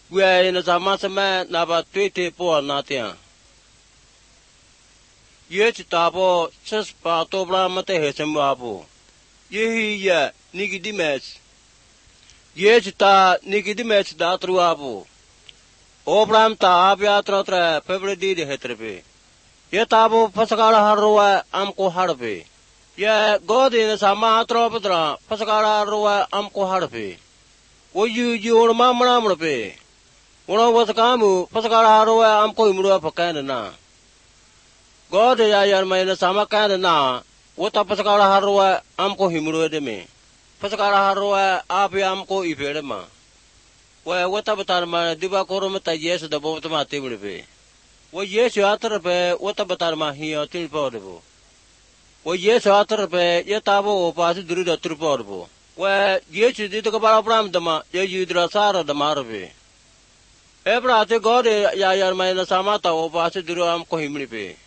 we are in the Masama Naba 20 poor Natia. Yet Tabo, Sus Patobra Mate Hesemabu. Ye ya Nigidimes. Yet ta Nigidimes Datruabu. Obram ta Abia Trotra, Pebble did Hetrabe. Yet Abu Pasagala Harua Amco Harbe. Ye God in the Sama Tropodra, Pasagala Harua Amco Harbe. Would you mamma Ramrabe? One was a Kamu, Pasagala Harua Amco Imura Pacana. God ya my Sama Canana. What a Pasagala Harua Amco Himuru de me. Pasagala Harua Abiamco Iverema. Well, what about my Diva Coromata yes at the bottom of table? Well, yes, you utter a bear, what about Arma here till portable? Well, yes, you utter a bear, yet Tabo pass it through the true portable. Well, yes, you did about Bramdama, you drasara the Marve. Ever at the God ya my Samata or pass it through Amco Himripe.